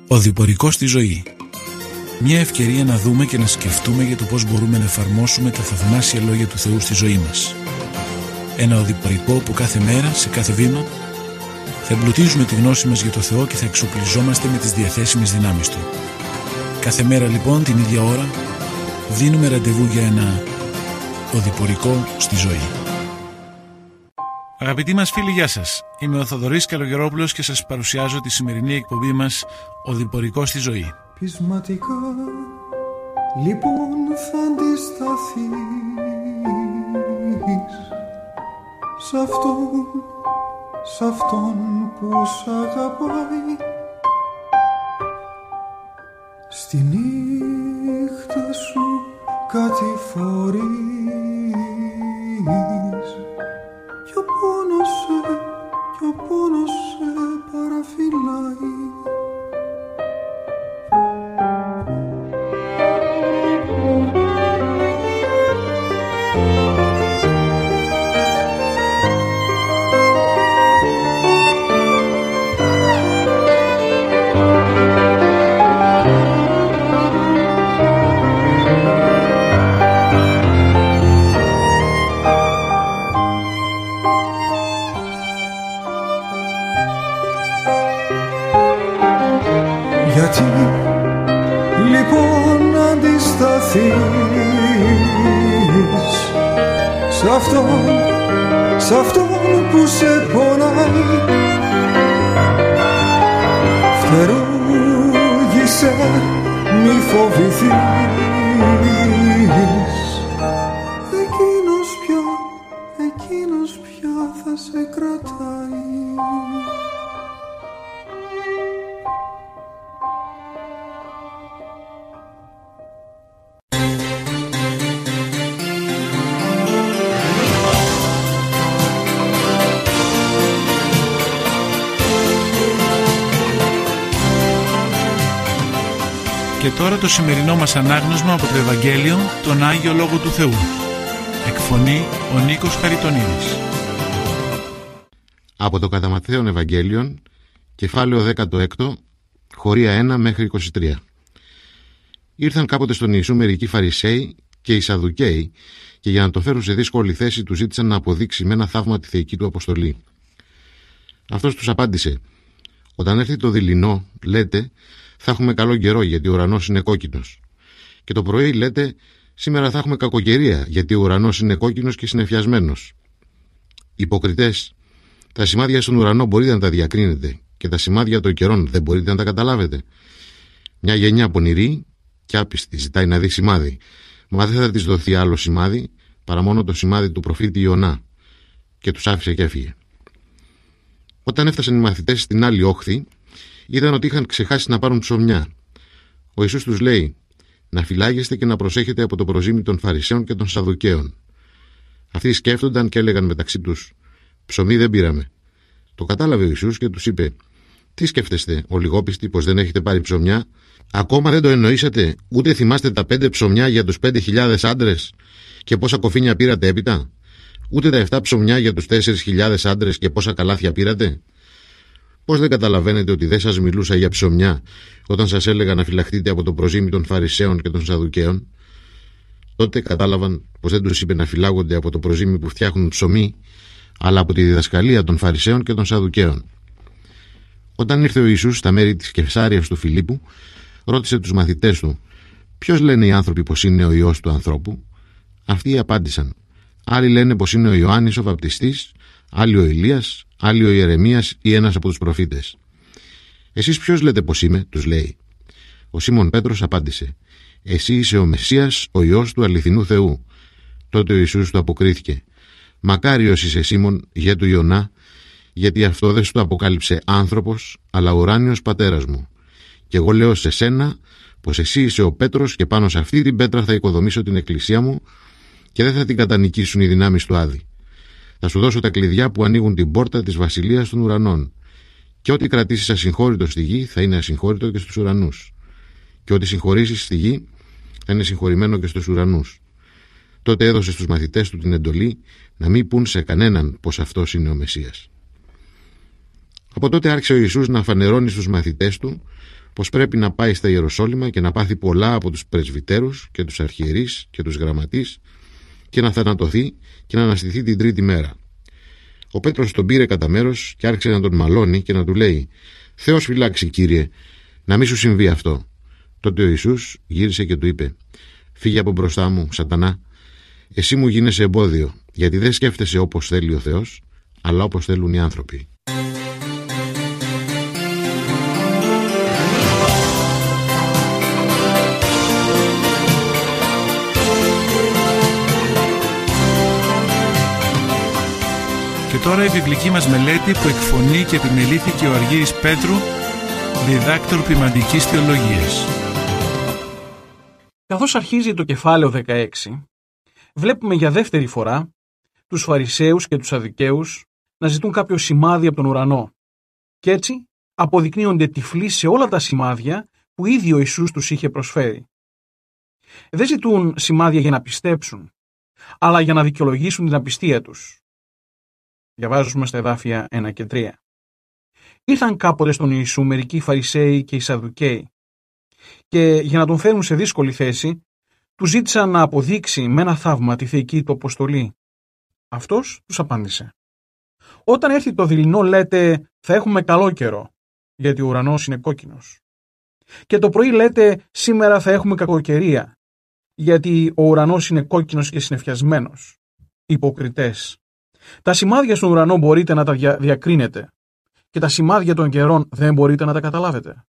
Οδηπορικός στη ζωή. Μια ευκαιρία να δούμε και να σκεφτούμε για το πώς μπορούμε να εφαρμόσουμε τα θαυμάσια λόγια του Θεού στη ζωή μας. Ένα οδηπορικό που κάθε μέρα, σε κάθε βήμα, θα εμπλουτίζουμε τη γνώση μας για το Θεό και θα εξοπλιζόμαστε με τις διαθέσιμες δυνάμεις Του. Κάθε μέρα λοιπόν, την ίδια ώρα, δίνουμε ραντεβού για ένα οδηπορικό στη ζωή. Αγαπητοί μας φίλοι, γεια σας. Είμαι ο Θοδωρής Καλογερόπουλος και σας παρουσιάζω τη σημερινή εκπομπή μας «Οδηπορικό στη ζωή». Πεισματικά λοιπόν θα αντισταθείς σ' αυτόν που σ' αγαπάει, στη νύχτα σου κατηφορείς κι ο πόνος σε παραφυλάει. Γιατί λοιπόν αντισταθείς σ' αυτόν που σε πονάει, φτερούγησε, μη φοβηθείς, εκείνος πια θα σε κρατάει. Και τώρα το σημερινό μας ανάγνωσμα από το Ευαγγέλιο, τον Άγιο Λόγο του Θεού. Εκφωνεί ο Νίκος Χαριτονίδης. Από το κατά Ματθαίον Ευαγγέλιον, κεφάλαιο 16, χωρία 1 μέχρι 23. Ήρθαν κάποτε στον Ιησού μερικοί Φαρισαίοι και οι Σαδδουκαίοι, και για να το φέρουν σε δύσκολη θέση του ζήτησαν να αποδείξει με ένα θαύμα τη θεϊκή του αποστολή. Αυτός τους απάντησε: «Όταν έρθει το δειλινό, λέτε, θα έχουμε καλό καιρό γιατί ο ουρανός είναι κόκκινος. Και το πρωί λέτε, σήμερα θα έχουμε κακοκαιρία γιατί ο ουρανός είναι κόκκινος και συννεφιασμένος. Υποκριτές, τα σημάδια στον ουρανό μπορείτε να τα διακρίνετε και τα σημάδια των καιρών δεν μπορείτε να τα καταλάβετε. Μια γενιά πονηρή και άπιστη ζητάει να δει σημάδι, μα δεν θα της δοθεί άλλο σημάδι παρά μόνο το σημάδι του προφήτη Ιωνά». Και τους άφησε και έφυγε. Όταν έφτασαν οι μαθητές στην άλλη όχθη, είδαν ότι είχαν ξεχάσει να πάρουν ψωμιά. Ο Ιησούς τους λέει να φυλάγεστε και να προσέχετε από το προζύμι των Φαρισαίων και των Σαδδουκαίων. Αυτοί σκέφτονταν και έλεγαν μεταξύ τους: «Ψωμί δεν πήραμε». Το κατάλαβε ο Ιησούς και τους είπε: «Τι σκέφτεστε, ολιγόπιστοι, πως δεν έχετε πάρει ψωμιά? Ακόμα δεν το εννοήσατε, ούτε θυμάστε τα 5 ψωμιά για τους 5.000 άντρες και πόσα κοφίνια πήρατε έπειτα? Ούτε τα 7 ψωμιά για τους 4.000 άντρες και πόσα καλάθια πήρατε? Πώς δεν καταλαβαίνετε ότι δεν σας μιλούσα για ψωμιά όταν σας έλεγα να φυλαχτείτε από το προζύμι των Φαρισαίων και των Σαδδουκαίων?» Τότε κατάλαβαν πως δεν τους είπε να φυλάγονται από το προζύμι που φτιάχνουν ψωμί, αλλά από τη διδασκαλία των Φαρισαίων και των Σαδδουκαίων. Όταν ήρθε ο Ιησούς στα μέρη της Καισάριας του Φιλίππου, ρώτησε τους μαθητές του: «Ποιος λένε οι άνθρωποι πως είναι ο Υιός του ανθρώπου?» Αυτοί απάντησαν: «Άλλοι λένε πως είναι ο Ιωάννης ο Βαπτιστής, άλλοι ο Ηλίας, άλλοι ο Ιερεμίας ή ένας από τους προφήτες». «Εσείς ποιος λέτε πως είμαι?» τους λέει. Ο Σίμων Πέτρος απάντησε: «Εσύ είσαι ο Μεσσίας, ο Υιός του αληθινού Θεού». Τότε ο Ιησούς του αποκρίθηκε: «Μακάριος είσαι, Σίμων, γε του Ιωνά, γιατί αυτό δεν σου το αποκάλυψε άνθρωπος, αλλά ο ουράνιος πατέρας μου. Και εγώ λέω σε σένα πως εσύ είσαι ο Πέτρος και πάνω σε αυτή την πέτρα θα οικοδομήσω την εκκλησία μου και δεν θα την κατανικήσουν οι δυνάμεις του Άδη. Θα σου δώσω τα κλειδιά που ανοίγουν την πόρτα της βασιλείας των ουρανών. Και ό,τι κρατήσεις ασυγχώρητο στη γη θα είναι ασυγχώρητο και στους ουρανούς. Και ό,τι συγχωρήσεις στη γη θα είναι συγχωρημένο και στους ουρανούς». Τότε έδωσε στους μαθητές του την εντολή να μην πουν σε κανέναν πως αυτός είναι ο Μεσσίας. Από τότε άρχισε ο Ιησούς να φανερώνει στους μαθητές του πως πρέπει να πάει στα Ιεροσόλυμα και να πάθει πολλά από τους πρεσβυτέρους και τους αρχιερείς και τους γραμματείς και να θανατωθεί και να αναστηθεί την τρίτη μέρα. Ο Πέτρος τον πήρε κατά μέρος και άρχισε να τον μαλώνει και να του λέει: «Θεός φυλάξει, Κύριε, να μην σου συμβεί αυτό». Τότε ο Ιησούς γύρισε και του είπε: «Φύγε από μπροστά μου, Σατανά, εσύ μου γίνεσαι εμπόδιο, γιατί δεν σκέφτεσαι όπως θέλει ο Θεός, αλλά όπως θέλουν οι άνθρωποι». Και τώρα η βιβλική μας μελέτη που εκφωνεί και επιμελήθηκε ο Αργύρης Πέτρου, διδάκτορ ποιμαντικής θεολογίας. Καθώς αρχίζει το κεφάλαιο 16, βλέπουμε για δεύτερη φορά τους Φαρισαίους και τους Σαδδουκαίους να ζητούν κάποιο σημάδι από τον ουρανό. Και έτσι αποδεικνύονται τυφλοί σε όλα τα σημάδια που ήδη ο Ιησούς τους είχε προσφέρει. Δεν ζητούν σημάδια για να πιστέψουν, αλλά για να δικαιολογήσουν την απιστία τους. Διαβάζουμε στα εδάφια 1 και 3. Ήρθαν κάποτε στον Ιησού μερικοί Φαρισαίοι και οι Σαδδουκαίοι και για να τον φέρουν σε δύσκολη θέση, του ζήτησαν να αποδείξει με ένα θαύμα τη θεϊκή του αποστολή. Αυτός τους απάντησε: «Όταν έρθει το δειλινό λέτε θα έχουμε καλό καιρό, γιατί ο ουρανός είναι κόκκινος. Και το πρωί λέτε σήμερα θα έχουμε κακοκαιρία, γιατί ο ουρανός είναι κόκκινος και συννεφιασμένος. Υποκριτές! Τα σημάδια στον ουρανό μπορείτε να τα διακρίνετε και τα σημάδια των καιρών δεν μπορείτε να τα καταλάβετε».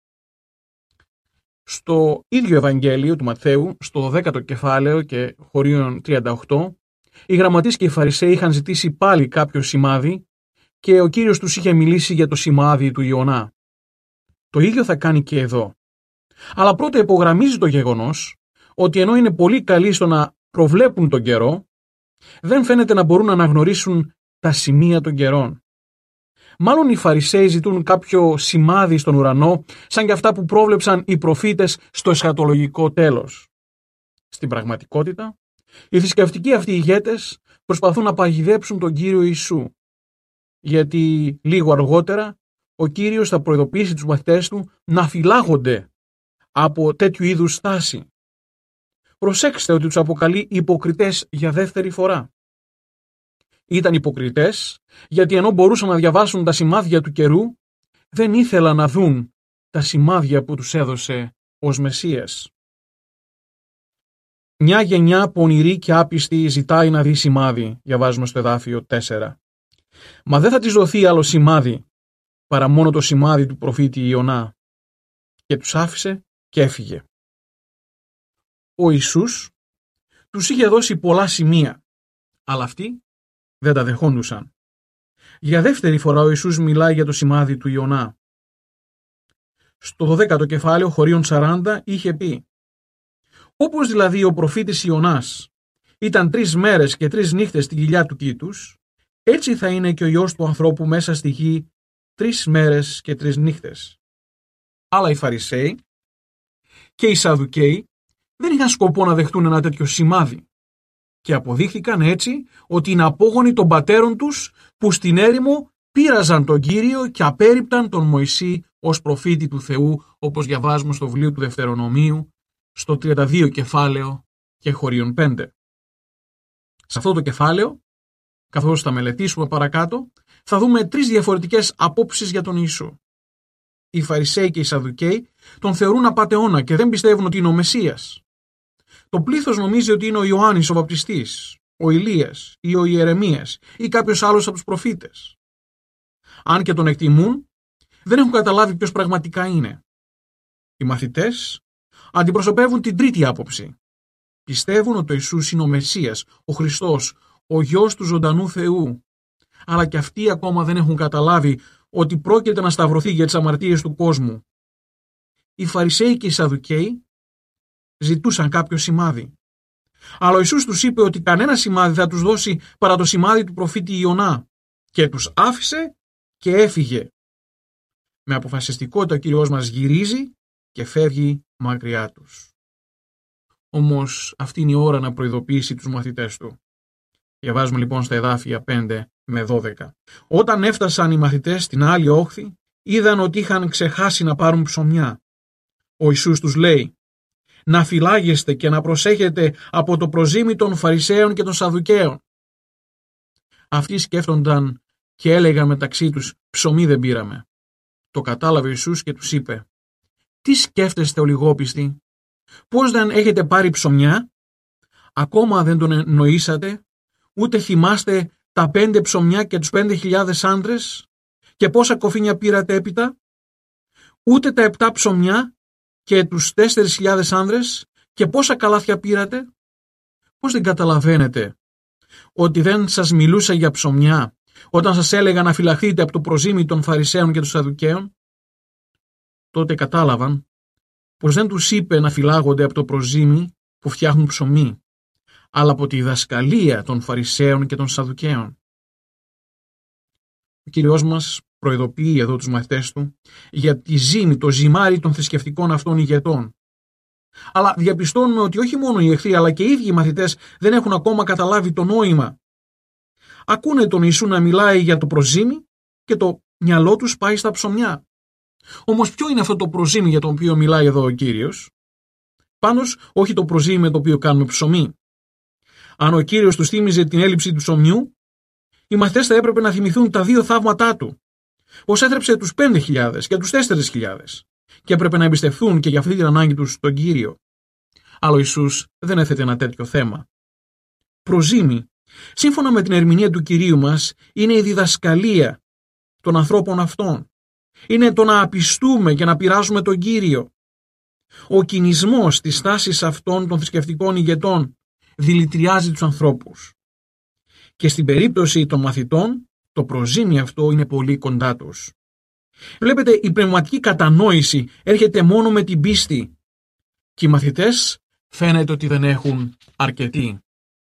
Στο ίδιο Ευαγγέλιο του Ματθαίου, στο 10ο κεφάλαιο και χωρίων 38, οι γραμματείς και οι Φαρισαίοι είχαν ζητήσει πάλι κάποιο σημάδι και ο Κύριος τους είχε μιλήσει για το σημάδι του Ιωνά. Το ίδιο θα κάνει και εδώ. Αλλά πρώτα υπογραμμίζει το γεγονός ότι ενώ είναι πολύ καλοί στο να προβλέπουν τον καιρό, δεν φαίνεται να μπορούν να αναγνωρίσουν τα σημεία των καιρών. Μάλλον οι Φαρισαίοι ζητούν κάποιο σημάδι στον ουρανό, σαν και αυτά που πρόβλεψαν οι προφήτες στο εσχατολογικό τέλος. Στην πραγματικότητα, οι θρησκευτικοί αυτοί ηγέτες προσπαθούν να παγιδέψουν τον Κύριο Ιησού, γιατί λίγο αργότερα ο Κύριος θα προειδοποιήσει τους μαθητές του να φυλάγονται από τέτοιου είδους στάση. Προσέξτε ότι τους αποκαλεί υποκριτές για δεύτερη φορά. Ήταν υποκριτές γιατί ενώ μπορούσαν να διαβάσουν τα σημάδια του καιρού, δεν ήθελαν να δουν τα σημάδια που τους έδωσε ως Μεσσίας. Μια γενιά πονηρή και άπιστη ζητάει να δει σημάδι, διαβάζουμε στο εδάφιο 4. Μα δεν θα της δοθεί άλλο σημάδι παρά μόνο το σημάδι του προφήτη Ιωνά. Και τους άφησε και έφυγε. Ο Ιησούς τους είχε δώσει πολλά σημεία, αλλά αυτοί δεν τα δεχόντουσαν. Για δεύτερη φορά ο Ιησούς μιλάει για το σημάδι του Ιωνά. Στο 12ο κεφάλαιο χωρίων 40 είχε πει: «Όπως δηλαδή ο προφήτης Ιωνάς ήταν 3 μέρες και 3 νύχτες στην κοιλιά του κήτους, έτσι θα είναι και ο Υιός του ανθρώπου μέσα στη γη 3 μέρες και 3 νύχτες». Αλλά οι Φαρισαίοι και οι Σαδδουκαίοι δεν είχαν σκοπό να δεχτούν ένα τέτοιο σημάδι και αποδείχθηκαν έτσι ότι είναι απόγονοι των πατέρων τους που στην έρημο πείραζαν τον Κύριο και απέρριπταν τον Μωυσή ως προφήτη του Θεού, όπως διαβάζουμε στο βιβλίο του Δευτερονομίου στο 32 κεφάλαιο και χωρίων 5. Σε αυτό το κεφάλαιο, καθώς θα μελετήσουμε παρακάτω, θα δούμε 3 διαφορετικές απόψεις για τον Ιησού. Οι Φαρισαίοι και οι Σαδδουκαίοι τον θεωρούν απατεώνα και δεν πιστεύουν ότι είναι ο Μεσσίας. Το πλήθος νομίζει ότι είναι ο Ιωάννης ο Βαπτιστής, ο Ηλίας ή ο Ιερεμίας ή κάποιος άλλος από τους προφήτες. Αν και τον εκτιμούν, δεν έχουν καταλάβει ποιος πραγματικά είναι. Οι μαθητές αντιπροσωπεύουν την τρίτη άποψη. Πιστεύουν ότι ο Ιησούς είναι ο Μεσσίας, ο Χριστός, ο Υιός του ζωντανού Θεού. Αλλά και αυτοί ακόμα δεν έχουν καταλάβει ότι πρόκειται να σταυρωθεί για τις αμαρτίες του κόσμου. Οι Φαρισαίοι και οι Σαδδουκαίοι ζητούσαν κάποιο σημάδι. Αλλά ο Ιησούς τους είπε ότι κανένα σημάδι θα τους δώσει παρά το σημάδι του προφήτη Ιωνά και τους άφησε και έφυγε. Με αποφασιστικότητα ο Κύριος μας γυρίζει και φεύγει μακριά τους. Όμως αυτή είναι η ώρα να προειδοποιήσει τους μαθητές του. Διαβάζουμε λοιπόν στα εδάφια 5 με 12. Όταν έφτασαν οι μαθητές στην άλλη όχθη, είδαν ότι είχαν ξεχάσει να πάρουν ψωμιά. Ο Ιησούς τους λέει να φυλάγεστε και να προσέχετε από το προζύμι των Φαρισαίων και των Σαδδουκαίων. Αυτοί σκέφτονταν και έλεγαν μεταξύ τους ψωμί δεν πήραμε. Το κατάλαβε ο Ιησούς και τους είπε τι σκέφτεστε ολιγόπιστοι, πώς δεν έχετε πάρει ψωμιά, ακόμα δεν τον εννοήσατε, ούτε θυμάστε τα 5 ψωμιά και τους 5.000 άντρες και πόσα κοφίνια πήρατε έπειτα, ούτε τα 7 ψωμιά και τους 4.000 άνδρες και πόσα καλάθια πήρατε. Πώς δεν καταλαβαίνετε ότι δεν σας μιλούσα για ψωμιά όταν σας έλεγα να φυλαχθείτε από το προζύμι των Φαρισαίων και των Σαδδουκαίων? Τότε κατάλαβαν πως δεν τους είπε να φυλάγονται από το προζύμι που φτιάχνουν ψωμί, αλλά από τη διδασκαλία των Φαρισαίων και των Σαδδουκαίων. Ο Κύριος μας προειδοποιεί εδώ τους μαθητές του για τη ζήμη, το ζυμάρι των θρησκευτικών αυτών ηγετών. Αλλά διαπιστώνουμε ότι όχι μόνο οι εχθροί αλλά και οι ίδιοι οι μαθητές δεν έχουν ακόμα καταλάβει το νόημα. Ακούνε τον Ιησού να μιλάει για το προζύμι και το μυαλό τους πάει στα ψωμιά. Όμως ποιο είναι αυτό το προζύμι για το οποίο μιλάει εδώ ο Κύριος? Πάντως όχι το προζύμι με το οποίο κάνουμε ψωμί. Αν ο Κύριος τους θύμιζε την έλλειψη του ψωμιού, οι μαθητές θα έπρεπε να θυμηθούν τα 2 θαύματά του. Πως έθρεψε τους 5.000 και τους 4.000 και έπρεπε να εμπιστευθούν και για αυτή την ανάγκη τους τον Κύριο. Αλλά ο Ιησούς δεν έθετε ένα τέτοιο θέμα. Προζύμι, σύμφωνα με την ερμηνεία του Κυρίου μας, είναι η διδασκαλία των ανθρώπων αυτών. Είναι το να απιστούμε και να πειράζουμε τον Κύριο. Ο κινησμός της τάσης αυτών των θρησκευτικών ηγετών δηλητηριάζει τους ανθρώπους. Και στην περίπτωση των μαθητών, το προζύμι αυτό είναι πολύ κοντά τους. Βλέπετε, η πνευματική κατανόηση έρχεται μόνο με την πίστη και οι μαθητές φαίνεται ότι δεν έχουν αρκετή.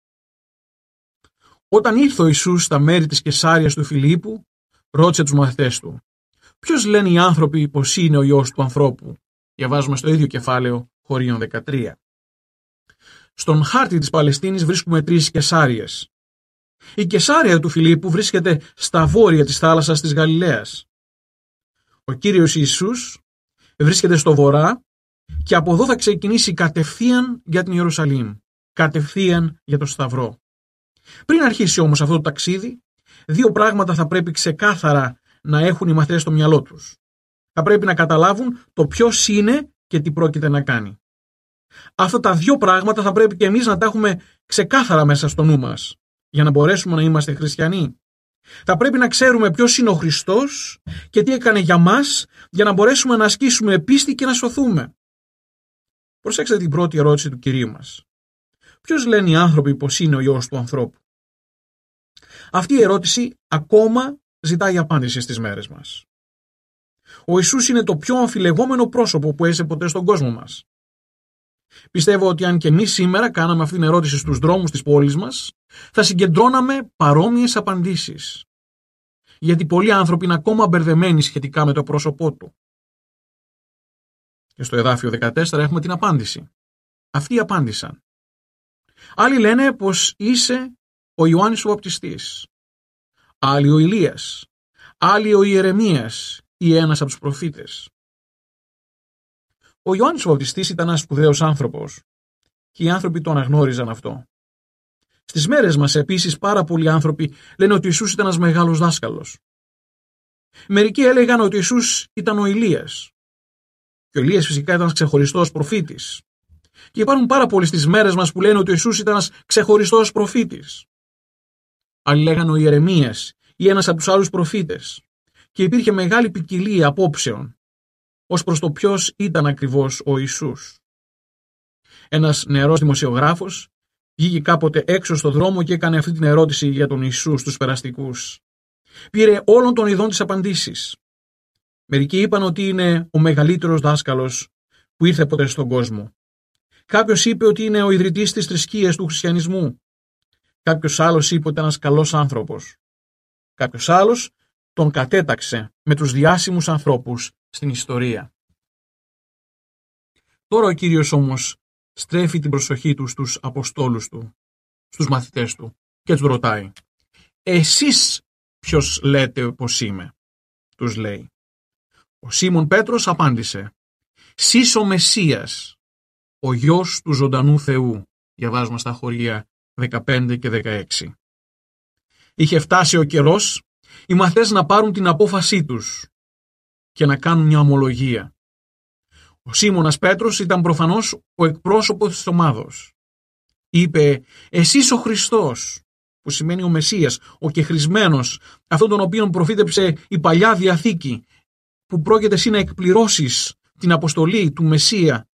Όταν ήρθε ο Ιησούς στα μέρη της Καισάριας του Φιλίππου, ρώτησε τους μαθητές του «Ποιος λένε οι άνθρωποι πως είναι ο Υιός του ανθρώπου?» Διαβάζουμε στο ίδιο κεφάλαιο Χωρίων 13. Στον χάρτη της Παλαιστίνης βρίσκουμε 3 Καισάριες. Η Καισάρια του Φιλίππου βρίσκεται στα βόρεια της θάλασσας της Γαλιλαίας. Ο Κύριος Ιησούς βρίσκεται στο βορρά και από εδώ θα ξεκινήσει κατευθείαν για την Ιερουσαλήμ, κατευθείαν για το Σταυρό. Πριν αρχίσει όμως αυτό το ταξίδι, 2 πράγματα θα πρέπει ξεκάθαρα να έχουν οι μαθητές στο μυαλό τους. Θα πρέπει να καταλάβουν το ποιος είναι και τι πρόκειται να κάνει. Αυτά τα 2 πράγματα θα πρέπει και εμείς να τα έχουμε ξεκάθαρα μέσα στο νου μας, για να μπορέσουμε να είμαστε χριστιανοί. Θα πρέπει να ξέρουμε ποιος είναι ο Χριστός και τι έκανε για μας, για να μπορέσουμε να ασκήσουμε πίστη και να σωθούμε. Προσέξτε την πρώτη ερώτηση του Κυρίου μας. Ποιος λένε οι άνθρωποι πως είναι ο Υιός του ανθρώπου? Αυτή η ερώτηση ακόμα ζητάει απάντηση στις μέρες μας. Ο Ιησούς είναι το πιο αμφιλεγόμενο πρόσωπο που έζησε ποτέ στον κόσμο μας. Πιστεύω ότι αν και εμείς σήμερα κάναμε αυτή την ερώτηση στους δρόμους της πόλης μας, θα συγκεντρώναμε παρόμοιες απαντήσεις. Γιατί πολλοί άνθρωποι είναι ακόμα μπερδεμένοι σχετικά με το πρόσωπό του. Και στο εδάφιο 14 έχουμε την απάντηση. Αυτοί απάντησαν. Άλλοι λένε πως είσαι ο Ιωάννης ο Βαπτιστής. Άλλοι ο Ηλίας. Άλλοι ο Ιερεμίας ή ένας από τους προφήτες. Ο Ιωάννης ο Βαπτιστής ήταν ένας σπουδαίος άνθρωπος και οι άνθρωποι το αναγνώριζαν αυτό. Στις μέρες μας επίσης πάρα πολλοί άνθρωποι λένε ότι ο Ιησούς ήταν ένας μεγάλος δάσκαλος. Μερικοί έλεγαν ότι ο Ιησούς ήταν ο Ηλίας. Και ο Ηλίας φυσικά ήταν ένας ξεχωριστός προφήτης. Και υπάρχουν πάρα πολλοί στις μέρες μας που λένε ότι ο Ιησούς ήταν ένας ξεχωριστός προφήτης. Άλλοι λέγανε ο Ιερεμίας ή ένας από τους άλλους προφήτες. Και υπήρχε μεγάλη ποικιλία απόψεων ως προς το ποιος ήταν ακριβώς ο Ιησούς. Ένας νεαρός δημοσιογράφος βγήκε κάποτε έξω στο δρόμο και έκανε αυτή την ερώτηση για τον Ιησού στους περαστικούς. Πήρε όλων των ειδών τις απαντήσεις. Μερικοί είπαν ότι είναι ο μεγαλύτερος δάσκαλος που ήρθε ποτέ στον κόσμο. Κάποιος είπε ότι είναι ο ιδρυτής της θρησκείας του χριστιανισμού. Κάποιος άλλος είπε ότι ήταν ένας καλός άνθρωπος. Κάποιος άλλος τον κατέταξε με τους διάσημους ανθρώπους στην ιστορία. Τώρα ο Κύριος όμως στρέφει την προσοχή του στους αποστόλους του, στους μαθητές του και τους ρωτάει «Εσείς ποιος λέτε πως είμαι?» τους λέει. Ο Σίμων Πέτρος απάντησε: «Σεις ο Μεσσίας, ο Γιος του ζωντανού Θεού». Διαβάζουμε στα χωρία 15 και 16. Είχε φτάσει ο καιρός οι μαθητές να πάρουν την απόφασή τους και να κάνουν μια ομολογία. Ο Σίμωνας Πέτρος ήταν προφανώς ο εκπρόσωπος της ομάδος. Είπε: «Εσείς ο Χριστός», που σημαίνει ο Μεσσίας, ο κεχρισμένος, αυτόν τον οποίον προφήτεψε η Παλιά Διαθήκη, που πρόκειται εσύ να εκπληρώσεις την αποστολή του Μεσσία.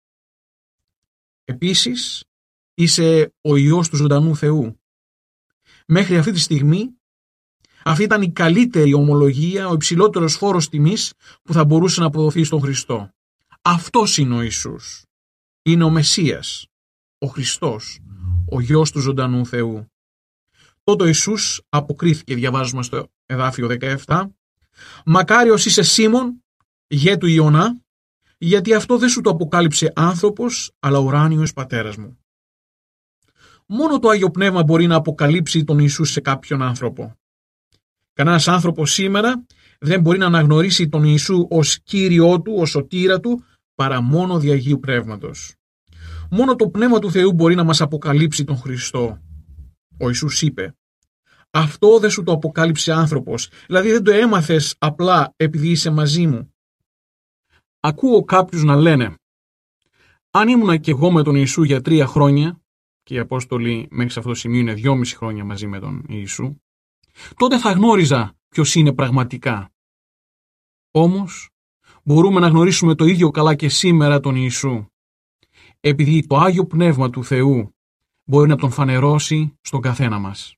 Επίσης, είσαι ο Υιός του ζωντανού Θεού. Μέχρι αυτή τη στιγμή, αυτή ήταν η καλύτερη ομολογία, ο υψηλότερος φόρος τιμής που θα μπορούσε να αποδοθεί στον Χριστό. Αυτός είναι ο Ιησούς. Είναι ο Μεσσίας, ο Χριστός, ο Υιός του ζωντανού Θεού. Τότε ο Ιησούς αποκρίθηκε, διαβάζουμε στο εδάφιο 17, «Μακάριος είσαι Σίμων, γέ του Ιωνά, γιατί αυτό δεν σου το αποκάλυψε άνθρωπος, αλλά ουράνιος πατέρας μου». Μόνο το Άγιο Πνεύμα μπορεί να αποκαλύψει τον Ιησού σε κάποιον άνθρωπο. Κανένας άνθρωπος σήμερα δεν μπορεί να αναγνωρίσει τον Ιησού ως Κύριό του, ως σωτήρα του, παρά μόνο δι' Αγίου Πνεύματος. Μόνο το Πνεύμα του Θεού μπορεί να μας αποκαλύψει τον Χριστό. Ο Ιησούς είπε: «Αυτό δεν σου το αποκάλυψε άνθρωπος», δηλαδή δεν το έμαθες απλά επειδή είσαι μαζί μου. Ακούω κάποιους να λένε: «Αν ήμουνα και εγώ με τον Ιησού για 3 χρόνια», και οι Απόστολοι μέχρι σε αυτό το σημείο είναι 2,5 χρόνια μαζί με τον Ιησού, «τότε θα γνώριζα ποιος είναι πραγματικά». Όμως μπορούμε να γνωρίσουμε το ίδιο καλά και σήμερα τον Ιησού, επειδή το Άγιο Πνεύμα του Θεού μπορεί να τον φανερώσει στον καθένα μας.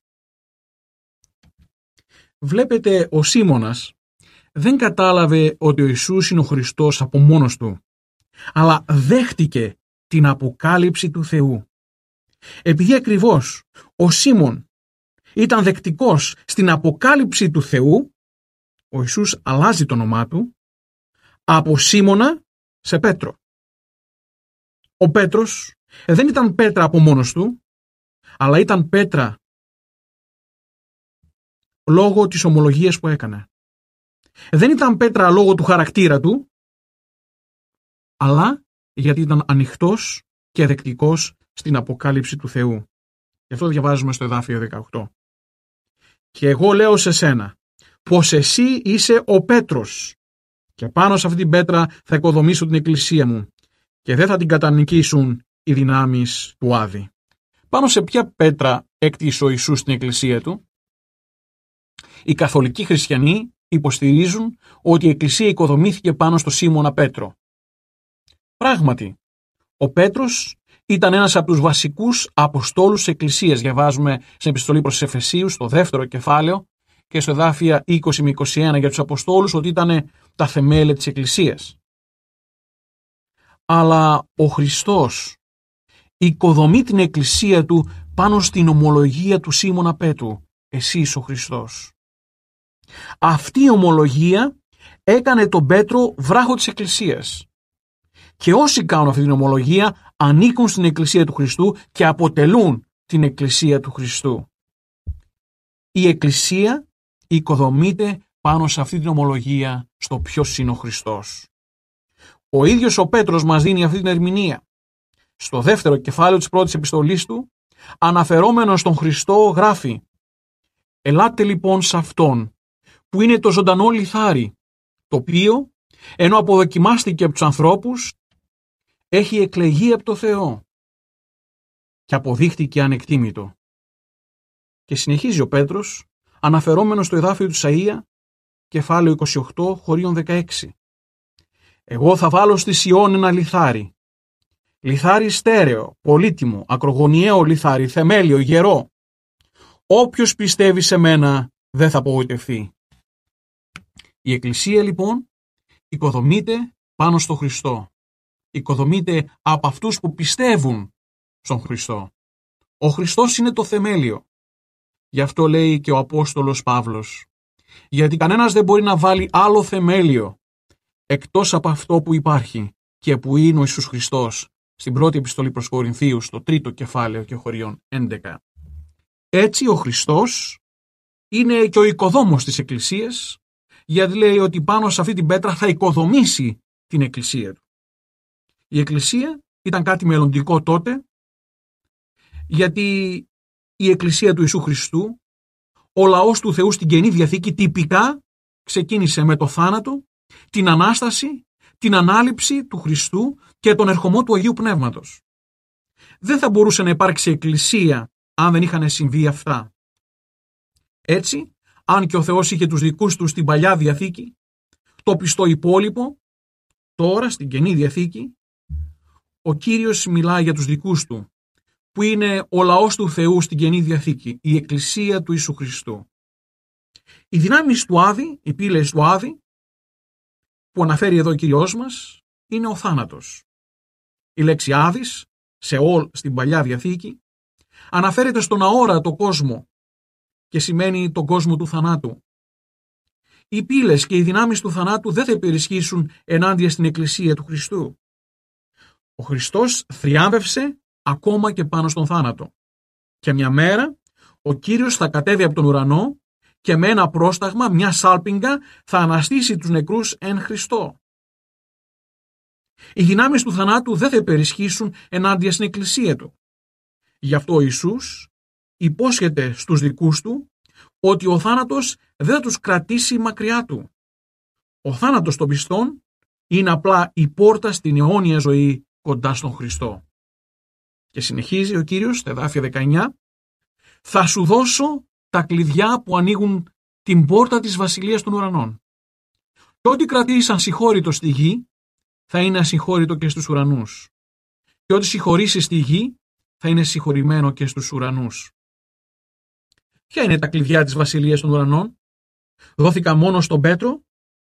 Βλέπετε, ο Σίμωνας δεν κατάλαβε ότι ο Ιησούς είναι ο Χριστός από μόνος του, αλλά δέχτηκε την αποκάλυψη του Θεού. Επειδή ακριβώς ο Σίμων ήταν δεκτικός στην αποκάλυψη του Θεού, ο Ιησούς αλλάζει το όνομά του από Σίμωνα σε Πέτρο. Ο Πέτρος δεν ήταν Πέτρα από μόνος του, αλλά ήταν Πέτρα λόγω της ομολογίας που έκανε. Δεν ήταν Πέτρα λόγω του χαρακτήρα του, αλλά γιατί ήταν ανοιχτός και δεκτικός στην αποκάλυψη του Θεού. Γι' αυτό διαβάζουμε στο εδάφιο 18. «Και εγώ λέω σε σένα, πως εσύ είσαι ο Πέτρος, και πάνω σε αυτή την πέτρα θα οικοδομήσω την εκκλησία μου, και δεν θα την κατανικήσουν οι δυνάμεις του Άδη». Πάνω σε ποια πέτρα έκτισε ο Ιησούς την εκκλησία του? Οι καθολικοί χριστιανοί υποστηρίζουν ότι η εκκλησία οικοδομήθηκε πάνω στο Σίμωνα Πέτρο. Πράγματι, ο Πέτρος ήταν ένας από τους βασικούς αποστόλους της εκκλησίας. Διαβάζουμε στην επιστολή προς τους Εφεσίους, στο 2ο κεφάλαιο, και στο εδάφια 20 με 21 για τους αποστόλους, ότι ήταν τα θεμέλια της εκκλησίας. Αλλά ο Χριστός οικοδομεί την εκκλησία του πάνω στην ομολογία του Σίμωνα Πέτρου. Εσύ είσαι ο Χριστός. Αυτή η ομολογία έκανε τον Πέτρο βράχο της εκκλησίας. Και όσοι κάνουν αυτή την ομολογία ανήκουν στην εκκλησία του Χριστού και αποτελούν την εκκλησία του Χριστού. Η εκκλησία οικοδομείται πάνω σε αυτή την ομολογία στο ποιος είναι ο Χριστός. Ο ίδιος ο Πέτρος μας δίνει αυτή την ερμηνεία. Στο 2ο κεφάλαιο της πρώτης επιστολής του, αναφερόμενος στον Χριστό, γράφει: «Ελάτε λοιπόν σε Αυτόν, που είναι το ζωντανό λιθάρι, το οποίο, ενώ αποδοκιμάστηκε από τους ανθρώπους, έχει εκλεγεί από το Θεό και αποδείχτηκε ανεκτήμητο». Και συνεχίζει ο Πέτρος, αναφερόμενος στο εδάφιο του Ισαΐα, κεφάλαιο 28, χωρίων 16. «Εγώ θα βάλω στη Σιών ένα λιθάρι, λιθάρι στέρεο, πολύτιμο, ακρογωνιαίο λιθάρι, θεμέλιο, γερό. Όποιος πιστεύει σε μένα δεν θα απογοητευτεί». Η εκκλησία λοιπόν οικοδομείται πάνω στο Χριστό. Οικοδομείται από αυτούς που πιστεύουν στον Χριστό. Ο Χριστός είναι το θεμέλιο. Γι' αυτό λέει και ο Απόστολος Παύλος: «Γιατί κανένας δεν μπορεί να βάλει άλλο θεμέλιο εκτός από αυτό που υπάρχει και που είναι ο Ιησούς Χριστός», στην πρώτη επιστολή προς Κορινθίους, στο 3ο κεφάλαιο και χωρίων 11. Έτσι ο Χριστός είναι και ο οικοδόμος της εκκλησίας γιατί λέει ότι πάνω σε αυτή την πέτρα θα οικοδομήσει την εκκλησία του. Η εκκλησία ήταν κάτι μελλοντικό τότε, γιατί η εκκλησία του Ιησού Χριστού, ο λαός του Θεού στην Καινή Διαθήκη, τυπικά ξεκίνησε με το θάνατο, την Ανάσταση, την ανάληψη του Χριστού και τον ερχομό του Αγίου Πνεύματος. Δεν θα μπορούσε να υπάρξει εκκλησία αν δεν είχαν συμβεί αυτά. Έτσι, αν και ο Θεός είχε τους δικούς του στην Παλιά Διαθήκη, το πιστό υπόλοιπο, τώρα στην Καινή Διαθήκη, ο Κύριος μιλάει για τους δικούς του, που είναι ο λαός του Θεού στην Καινή Διαθήκη, η εκκλησία του Ιησού Χριστού. Οι δυνάμεις του Άδη, οι πύλες του Άδη, που αναφέρει εδώ ο Κύριος μας, είναι ο θάνατος. Η λέξη Άδης, στην Παλιά Διαθήκη, αναφέρεται στον αόρατο κόσμο και σημαίνει τον κόσμο του θανάτου. Οι πύλες και οι δυνάμεις του θανάτου δεν θα υπερισχύσουν ενάντια στην εκκλησία του Χριστού. Ο Χριστός θριάμβευσε ακόμα και πάνω στον θάνατο. Και μια μέρα ο Κύριος θα κατέβει από τον ουρανό και με ένα πρόσταγμα, μια σάλπιγγα, θα αναστήσει τους νεκρούς εν Χριστώ. Οι δυνάμεις του θανάτου δεν θα υπερισχύσουν ενάντια στην εκκλησία του. Γι' αυτό ο Ιησούς υπόσχεται στους δικούς του ότι ο θάνατος δεν θα τους κρατήσει μακριά του. Ο θάνατος των πιστών είναι απλά η πόρτα στην αιώνια ζωή κοντά στον Χριστό. Και συνεχίζει ο Κύριος, στα εδάφια 19, «Θα σου δώσω τα κλειδιά που ανοίγουν την πόρτα της βασιλείας των ουρανών. Και ό,τι κρατήσεις ασυγχώρητο στη γη, θα είναι ασυγχώρητο και στους ουρανούς. Και ό,τι συγχωρήσεις στη γη, θα είναι συγχωρημένο και στους ουρανούς». Ποια είναι τα κλειδιά της βασιλείας των ουρανών? Δόθηκαν μόνο στον Πέτρο?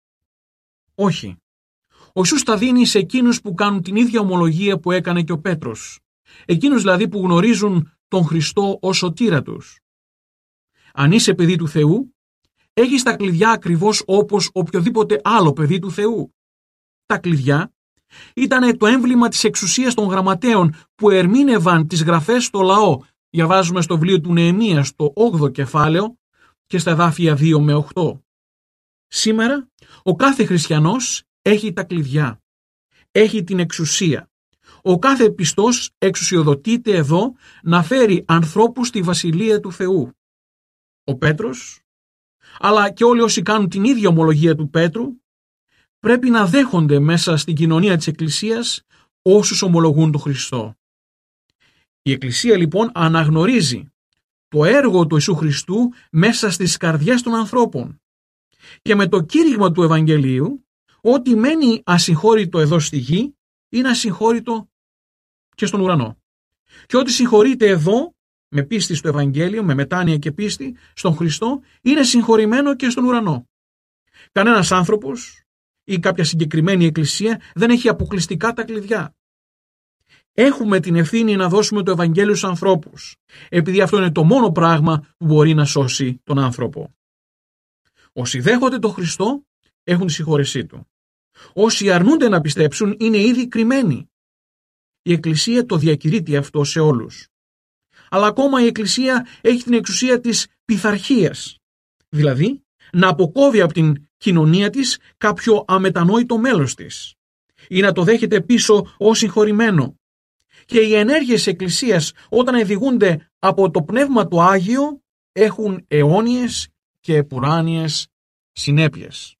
Όχι. Ο Ιησούς τα δίνει σε εκείνους που κάνουν την ίδια ομολογία που έκανε και ο Πέτρος. Εκείνους δηλαδή που γνωρίζουν τον Χριστό ως σωτήρα τους. Αν είσαι παιδί του Θεού, έχεις τα κλειδιά ακριβώς όπως οποιοδήποτε άλλο παιδί του Θεού. Τα κλειδιά ήταν το έμβλημα της εξουσίας των γραμματέων που ερμήνευαν τις γραφές στο λαό. Διαβάζουμε στο βιβλίο του Νεεμία στο 8ο κεφάλαιο και στα εδάφια 2 με 8. Σήμερα ο κάθε χριστιανός έχει τα κλειδιά. Έχει την εξουσία. Ο κάθε πιστός εξουσιοδοτείται εδώ να φέρει ανθρώπους στη βασιλεία του Θεού. Ο Πέτρος, αλλά και όλοι όσοι κάνουν την ίδια ομολογία του Πέτρου, πρέπει να δέχονται μέσα στην κοινωνία της Εκκλησίας όσους ομολογούν τον Χριστό. Η Εκκλησία λοιπόν αναγνωρίζει το έργο του Ιησού Χριστού μέσα στις καρδιές των ανθρώπων και με το κήρυγμα του Ευαγγελίου ό,τι μένει ασυγχώρητο εδώ στη γη είναι ασυγχώρητο και στον ουρανό. Και ό,τι συγχωρείται εδώ με πίστη στο Ευαγγέλιο, με μετάνοια και πίστη στον Χριστό, είναι συγχωρημένο και στον ουρανό. Κανένας άνθρωπος ή κάποια συγκεκριμένη εκκλησία δεν έχει αποκλειστικά τα κλειδιά. Έχουμε την ευθύνη να δώσουμε το Ευαγγέλιο στους ανθρώπους, επειδή αυτό είναι το μόνο πράγμα που μπορεί να σώσει τον άνθρωπο. Όσοι δέχονται τον Χριστό έχουν τη συγχώρεσή του. Όσοι αρνούνται να πιστέψουν είναι ήδη κρυμμένοι. Η Εκκλησία το διακηρύττει αυτό σε όλους. Αλλά ακόμα η Εκκλησία έχει την εξουσία της πειθαρχίας, δηλαδή να αποκόβει από την κοινωνία της κάποιο αμετανόητο μέλος της ή να το δέχεται πίσω ως συγχωρημένο. Και οι ενέργειες της Εκκλησίας όταν οδηγούνται από το Πνεύμα του Άγιο έχουν αιώνιες και επουράνιες συνέπειες.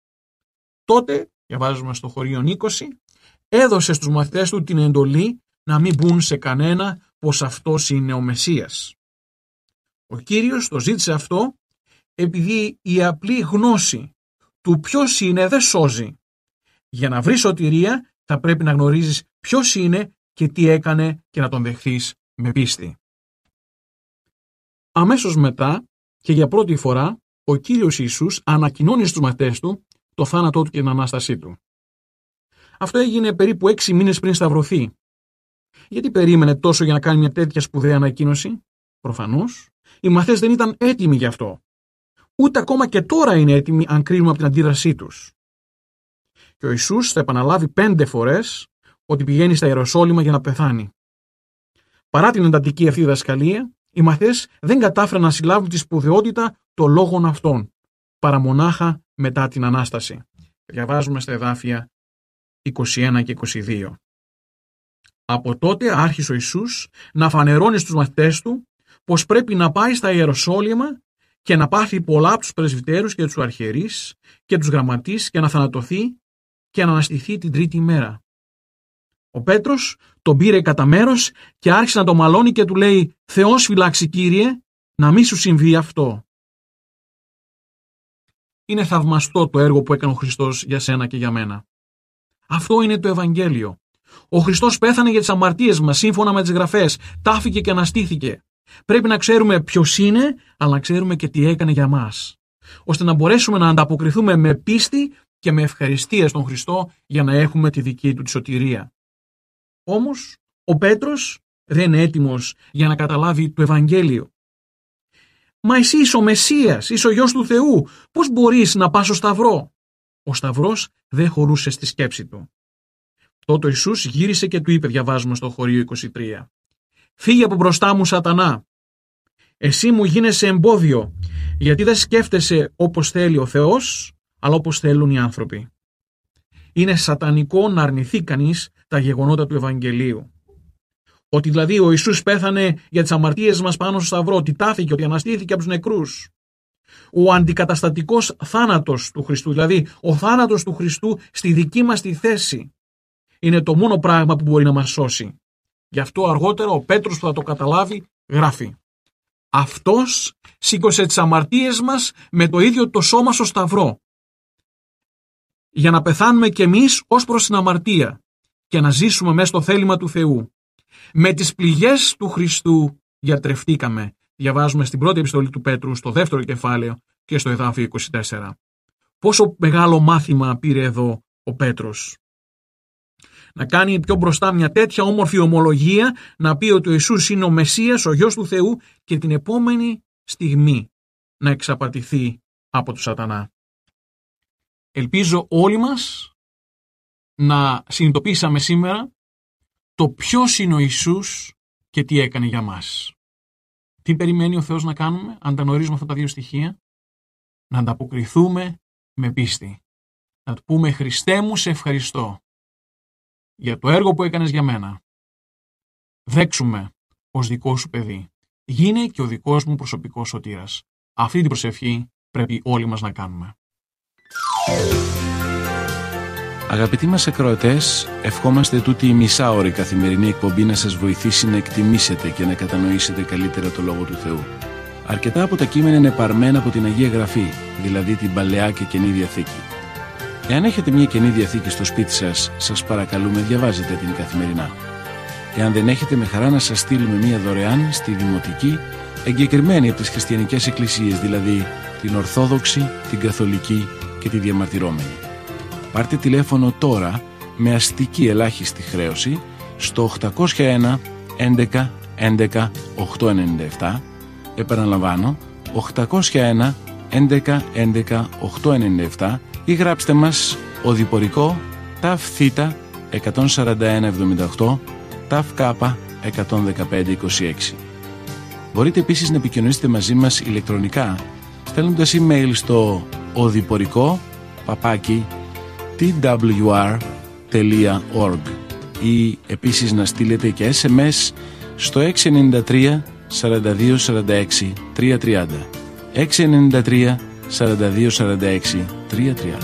Τότε, διαβάζουμε στο Χωρίον 20, έδωσε στους μαθητές του την εντολή να μην μπουν σε κανένα πως αυτός είναι ο Μεσσίας. Ο Κύριος το ζήτησε αυτό επειδή η απλή γνώση του ποιος είναι δεν σώζει. Για να βρεις σωτηρία θα πρέπει να γνωρίζεις ποιος είναι και τι έκανε και να τον δεχθείς με πίστη. Αμέσως μετά και για πρώτη φορά ο Κύριος Ιησούς ανακοινώνει στους μαθητές του το θάνατό του και την Ανάστασή του. Αυτό έγινε περίπου 6 μήνες πριν σταυρωθεί. Γιατί περίμενε τόσο για να κάνει μια τέτοια σπουδαία ανακοίνωση? Προφανώς, οι μαθητές δεν ήταν έτοιμοι γι' αυτό. Ούτε ακόμα και τώρα είναι έτοιμοι αν κρίνουμε από την αντίδρασή τους. Και ο Ιησούς θα επαναλάβει 5 φορές ότι πηγαίνει στα Ιεροσόλυμα για να πεθάνει. Παρά την εντατική αυτή διδασκαλία, οι μαθητές δεν κατάφεραν να συλλάβουν τη σπουδαιότητα των λόγων αυτών, παρά μονάχα μετά την Ανάσταση. Διαβάζουμε στα εδάφια 21 και 22. Από τότε άρχισε ο Ιησούς να φανερώνει στους μαθητές του πως πρέπει να πάει στα Ιεροσόλυμα και να πάθει πολλά από τους πρεσβυτέρους και τους αρχιερείς και τους γραμματείς και να θανατωθεί και να αναστηθεί την τρίτη ημέρα. Ο Πέτρος τον πήρε κατά μέρος και άρχισε να τον μαλώνει και του λέει «Θεός φυλάξει, Κύριε, να μη σου συμβεί αυτό». Είναι θαυμαστό το έργο που έκανε ο Χριστός για σένα και για μένα. Αυτό είναι το Ευαγγέλιο. Ο Χριστός πέθανε για τις αμαρτίες μας σύμφωνα με τις Γραφές, τάφηκε και αναστήθηκε. Πρέπει να ξέρουμε ποιος είναι, αλλά να ξέρουμε και τι έκανε για μας, ώστε να μπορέσουμε να ανταποκριθούμε με πίστη και με ευχαριστία στον Χριστό για να έχουμε τη δική του τη σωτηρία. Όμως, ο Πέτρος δεν είναι έτοιμος για να καταλάβει το Ευαγγέλιο. «Μα εσύ είσαι ο Μεσσίας, είσαι ο Υιός του Θεού, πώς μπορείς να πας στο Σταυρό?» Ο Σταυρός δεν χωρούσε στη σκέψη του. Τότε ο Ιησούς γύρισε και του είπε, διαβάζουμε στο χωρίο 23, «Φύγε από μπροστά μου, Σατανά. Εσύ μου γίνεσαι εμπόδιο, γιατί δεν σκέφτεσαι όπως θέλει ο Θεός, αλλά όπως θέλουν οι άνθρωποι». Είναι σατανικό να αρνηθεί κανείς τα γεγονότα του Ευαγγελίου. Ότι δηλαδή ο Ιησούς πέθανε για τις αμαρτίες μας πάνω στο Σταυρό, ότι τάφηκε, ότι αναστήθηκε από τους νεκρούς. Ο αντικαταστατικός θάνατος του Χριστού, δηλαδή ο θάνατος του Χριστού στη δική μας τη θέση, είναι το μόνο πράγμα που μπορεί να μας σώσει. Γι' αυτό αργότερα ο Πέτρος που θα το καταλάβει γράφει «Αυτός σήκωσε τις αμαρτίες μας με το ίδιο το σώμα στο Σταυρό, για να πεθάνουμε κι εμείς ως προς την αμαρτία και να ζήσουμε μέσα στο θέλημα του Θεού. Με τις πληγές του Χριστού γιατρευτήκαμε». Διαβάζουμε στην πρώτη επιστολή του Πέτρου, στο δεύτερο κεφάλαιο και στο εδάφιο 24. Πόσο μεγάλο μάθημα πήρε εδώ ο Πέτρος. Να κάνει πιο μπροστά μια τέτοια όμορφη ομολογία, να πει ότι ο Ιησούς είναι ο Μεσσίας, ο Υιός του Θεού, και την επόμενη στιγμή να εξαπατηθεί από τον Σατανά. Ελπίζω όλοι μας να συνειδητοποιήσαμε σήμερα το ποιος είναι ο Ιησούς και τι έκανε για μας. Τι περιμένει ο Θεός να κάνουμε, αν τα γνωρίζουμε αυτά τα δύο στοιχεία? Να ανταποκριθούμε με πίστη. Να του πούμε «Χριστέ μου, σε ευχαριστώ για το έργο που έκανες για μένα. Δέξουμε ως δικό σου παιδί. Γίνε και ο δικός μου προσωπικός σωτήρας». Αυτή την προσευχή πρέπει όλοι μας να κάνουμε. Αγαπητοί μας ακροατές, ευχόμαστε τούτη η μισάωρη καθημερινή εκπομπή να σας βοηθήσει να εκτιμήσετε και να κατανοήσετε καλύτερα το Λόγο του Θεού. Αρκετά από τα κείμενα είναι παρμένα από την Αγία Γραφή, δηλαδή την Παλαιά και Καινή Διαθήκη. Εάν έχετε μια Καινή Διαθήκη στο σπίτι σας, σας παρακαλούμε διαβάζετε την καθημερινά. Εάν δεν έχετε, με χαρά να σας στείλουμε μια δωρεάν στη Δημοτική, εγκεκριμένη από τις χριστιανικές εκκλησίες, δηλαδή την Ορθόδοξη, την Καθολική και τη Διαμαρτυρόμενη. Πάρτε τηλέφωνο τώρα με αστική ελάχιστη χρέωση στο 801 11 11 897. Επαναλαμβάνω, 801 11 11 897, ή γράψτε μας οδηπορικό ΤΑΦ Θ 14178 ΤΑΦ Κ 11526. Μπορείτε επίσης να επικοινωνήσετε μαζί μας ηλεκτρονικά στέλνοντας email στο οδηπορικό@twr.org ή επίσης να στείλετε και SMS στο 693 42 46 330. 693 42 46 330.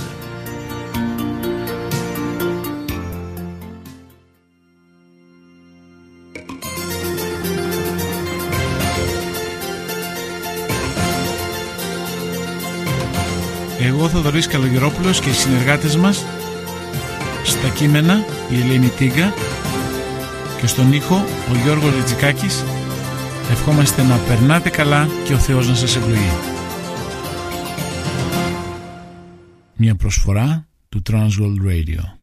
Εγώ, Θοδωρής Καλογερόπουλος, και οι συνεργάτες μας στα κείμενα η Ελένη Τίγκα και στον ήχο ο Γιώργος Ριτζικάκης, ευχόμαστε να περνάτε καλά και ο Θεός να σας ευλογεί. Μια προσφορά του Transworld Radio.